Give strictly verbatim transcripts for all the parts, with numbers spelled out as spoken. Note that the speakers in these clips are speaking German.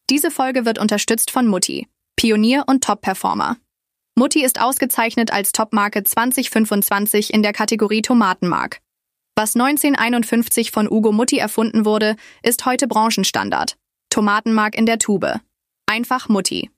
Diese Folge wird unterstützt von Mutti, Pionier und Top-Performer. Mutti ist ausgezeichnet als Topmarke zwanzig fünfundzwanzig in der Kategorie Tomatenmark. Was neunzehnhunderteinundfünfzig von Ugo Mutti erfunden wurde, ist heute Branchenstandard. Tomatenmark in der Tube. Einfach Mutti.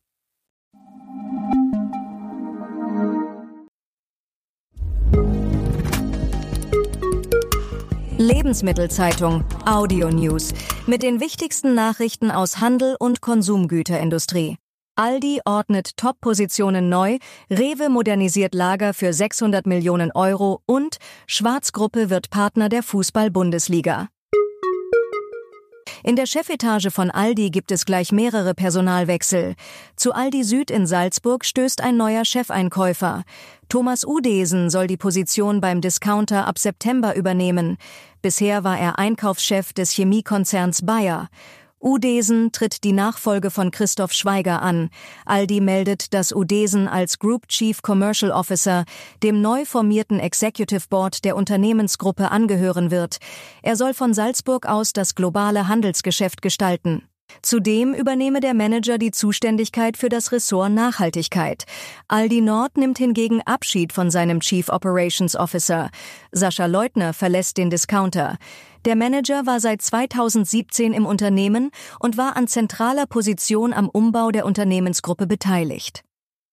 Lebensmittelzeitung Audio News mit den wichtigsten Nachrichten aus Handel und Konsumgüterindustrie. Aldi ordnet Top-Positionen neu, Rewe modernisiert Lager für sechshundert Millionen Euro und Schwarz-Gruppe wird Partner der Fußball-Bundesliga. In der Chefetage von Aldi gibt es gleich mehrere Personalwechsel. Zu Aldi Süd in Salzburg stößt ein neuer Chefeinkäufer. Thomas Udesen soll die Position beim Discounter ab September übernehmen. Bisher war er Einkaufschef des Chemiekonzerns Bayer. Udesen tritt die Nachfolge von Christoph Schweiger an. Aldi meldet, dass Udesen als Group Chief Commercial Officer dem neu formierten Executive Board der Unternehmensgruppe angehören wird. Er soll von Salzburg aus das globale Handelsgeschäft gestalten. Zudem übernehme der Manager die Zuständigkeit für das Ressort Nachhaltigkeit. Aldi Nord nimmt hingegen Abschied von seinem Chief Operations Officer. Sascha Leutner verlässt den Discounter. Der Manager war seit zweitausendsiebzehn im Unternehmen und war an zentraler Position am Umbau der Unternehmensgruppe beteiligt.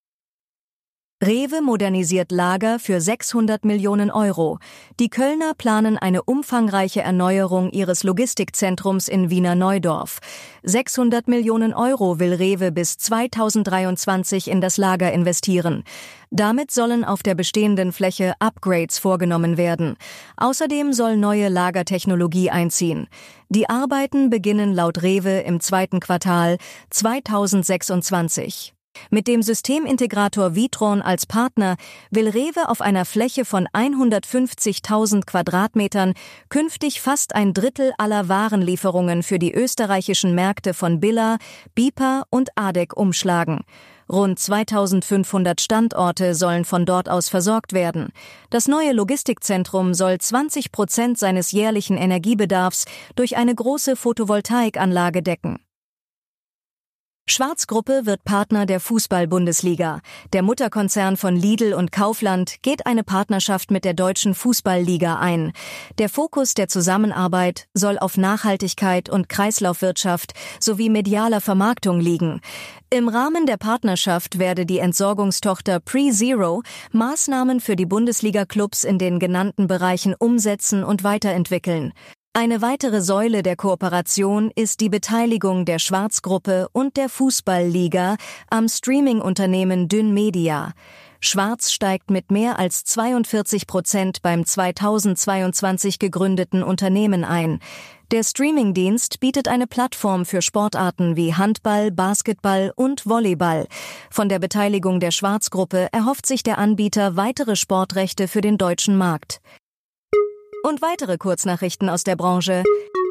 Rewe modernisiert Lager für sechshundert Millionen Euro. Die Kölner planen eine umfangreiche Erneuerung ihres Logistikzentrums in Wiener Neudorf. sechshundert Millionen Euro will Rewe bis zweitausenddreiundzwanzig in das Lager investieren. Damit sollen auf der bestehenden Fläche Upgrades vorgenommen werden. Außerdem soll neue Lagertechnologie einziehen. Die Arbeiten beginnen laut Rewe im zweiten Quartal zweitausendsechsundzwanzig. Mit dem Systemintegrator Witron als Partner will Rewe auf einer Fläche von hundertfünfzigtausend Quadratmetern künftig fast ein Drittel aller Warenlieferungen für die österreichischen Märkte von Billa, Bipa und Adec umschlagen. Rund zweitausendfünfhundert Standorte sollen von dort aus versorgt werden. Das neue Logistikzentrum soll zwanzig Prozent seines jährlichen Energiebedarfs durch eine große Photovoltaikanlage decken. Schwarz-Gruppe wird Partner der Fußball-Bundesliga. Der Mutterkonzern von Lidl und Kaufland geht eine Partnerschaft mit der Deutschen Fußballliga ein. Der Fokus der Zusammenarbeit soll auf Nachhaltigkeit und Kreislaufwirtschaft sowie medialer Vermarktung liegen. Im Rahmen der Partnerschaft werde die Entsorgungstochter PreZero Maßnahmen für die Bundesliga-Clubs in den genannten Bereichen umsetzen und weiterentwickeln. Eine weitere Säule der Kooperation ist die Beteiligung der Schwarz-Gruppe und der Fußballliga am Streaming-Unternehmen Dyn Media. Schwarz steigt mit mehr als zweiundvierzig Prozent beim zweitausendzweiundzwanzig gegründeten Unternehmen ein. Der Streamingdienst bietet eine Plattform für Sportarten wie Handball, Basketball und Volleyball. Von der Beteiligung der Schwarz-Gruppe erhofft sich der Anbieter weitere Sportrechte für den deutschen Markt. Und weitere Kurznachrichten aus der Branche.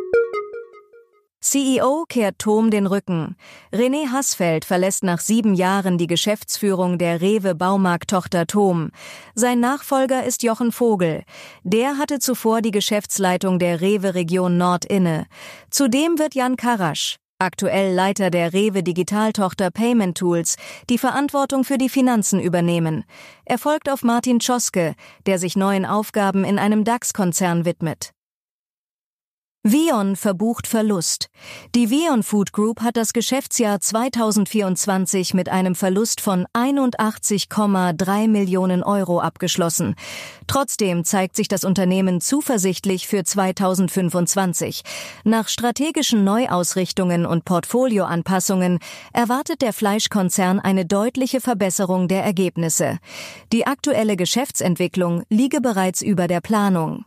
C E O kehrt Thom den Rücken. René Haßfeld verlässt nach sieben Jahren die Geschäftsführung der Rewe-Baumarkt-Tochter Thom. Sein Nachfolger ist Jochen Vogel. Der hatte zuvor die Geschäftsleitung der Rewe-Region Nord inne. Zudem wird Jan Karasch, aktuell Leiter der Rewe-Digitaltochter Payment Tools, die Verantwortung für die Finanzen übernehmen. Er folgt auf Martin Czoske, der sich neuen Aufgaben in einem DAX-Konzern widmet. Vion verbucht Verlust. Die Vion Food Group hat das Geschäftsjahr zweitausendvierundzwanzig mit einem Verlust von einundachtzig Komma drei Millionen Euro abgeschlossen. Trotzdem zeigt sich das Unternehmen zuversichtlich für zweitausendfünfundzwanzig. Nach strategischen Neuausrichtungen und Portfolioanpassungen erwartet der Fleischkonzern eine deutliche Verbesserung der Ergebnisse. Die aktuelle Geschäftsentwicklung liege bereits über der Planung.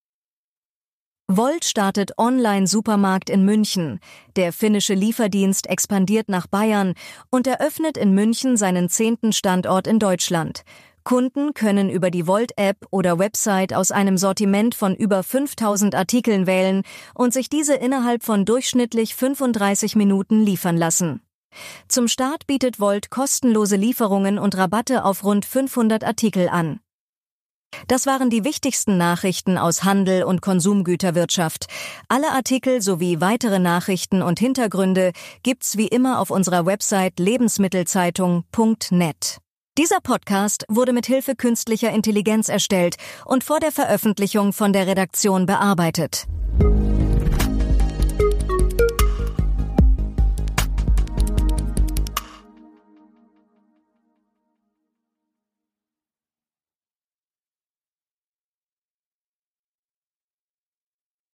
Volt startet Online-Supermarkt in München. Der finnische Lieferdienst expandiert nach Bayern und eröffnet in München seinen zehnten Standort in Deutschland. Kunden können über die Volt-App oder Website aus einem Sortiment von über fünftausend Artikeln wählen und sich diese innerhalb von durchschnittlich fünfunddreißig Minuten liefern lassen. Zum Start bietet Volt kostenlose Lieferungen und Rabatte auf rund fünfhundert Artikel an. Das waren die wichtigsten Nachrichten aus Handel und Konsumgüterwirtschaft. Alle Artikel sowie weitere Nachrichten und Hintergründe gibt's wie immer auf unserer Website lebensmittelzeitung punkt net. Dieser Podcast wurde mit Hilfe künstlicher Intelligenz erstellt und vor der Veröffentlichung von der Redaktion bearbeitet.